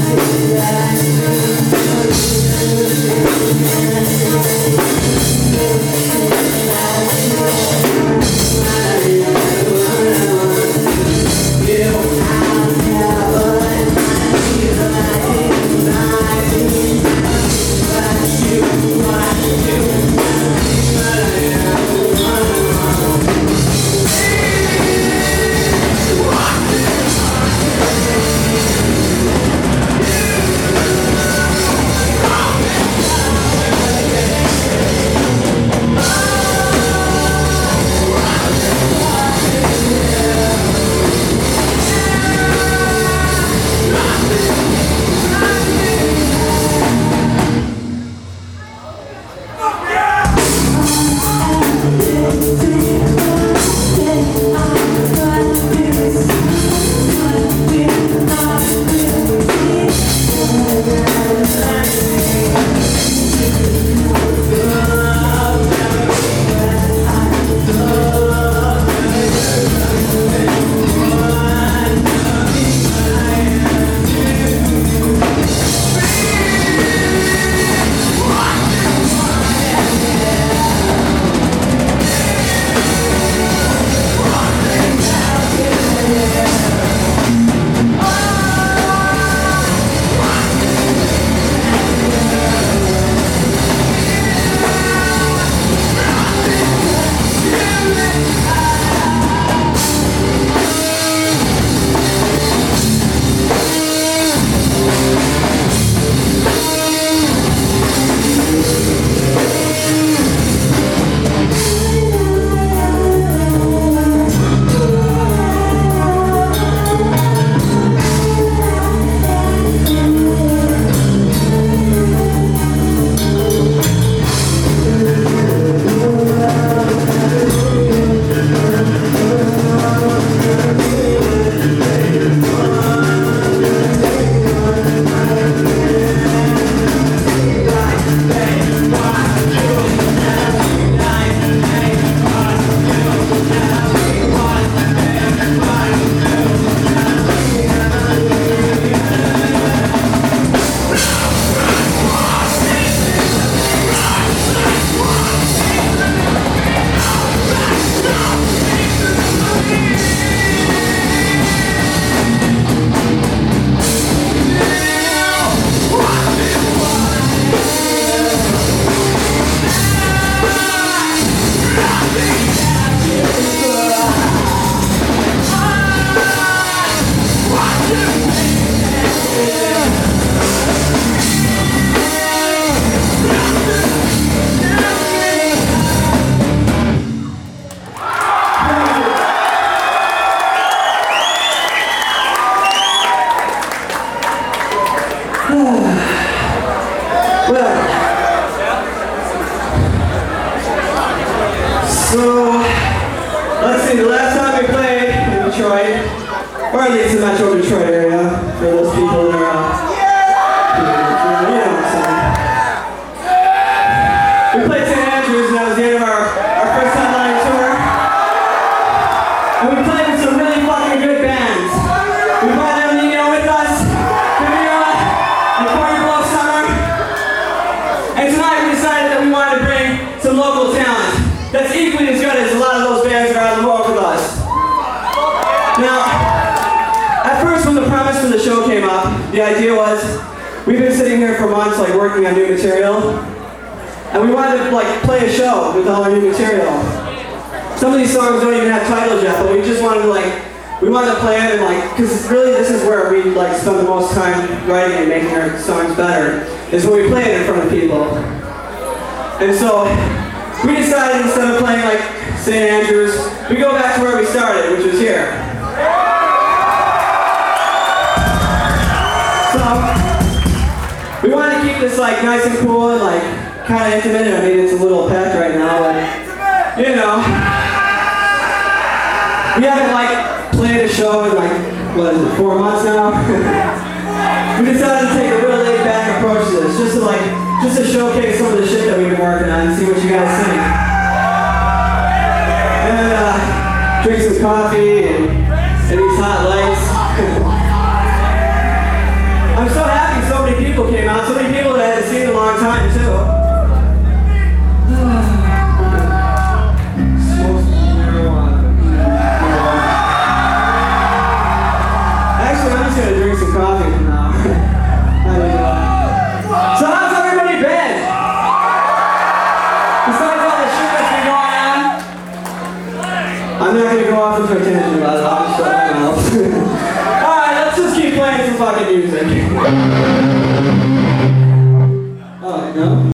So, let's see, the last time we played in Detroit, or at least in the Metro Detroit area, for those people that are, you know what I'm saying. We played St. Andrews, and that was the end of our first headline tour. And we played with some really fucking good bands. We brought them, with us, Camila and Corny Blow Summer. And tonight we decided that we wanted to bring some local talent that's equally as good as a lot of those bands that are on the road with us. Now, at first when the premise for the show came up, the idea was, we've been sitting here for months working on new material, and we wanted to play a show with all our new material. Some of these songs don't even have titles yet, but we just wanted to we wanted to play it and because really this is where we spend the most time writing and making our songs better, is when we play it in front of people. And so, we decided instead of playing St. Andrews, we go back to where we started, which was here. So, we wanted to keep this nice and cool and kind of intimate. I mean, it's a little packed right now, but we haven't played a show in 4 months now. We decided to take a real laid back approach to this, just to showcase some of the shit that we've been working on and see what you guys think. And drink some coffee and these hot lights. I'm so happy I'm not gonna go off into a tangent about it. I'll just shut my mouth. Alright, let's just keep playing some fucking music. Oh, no?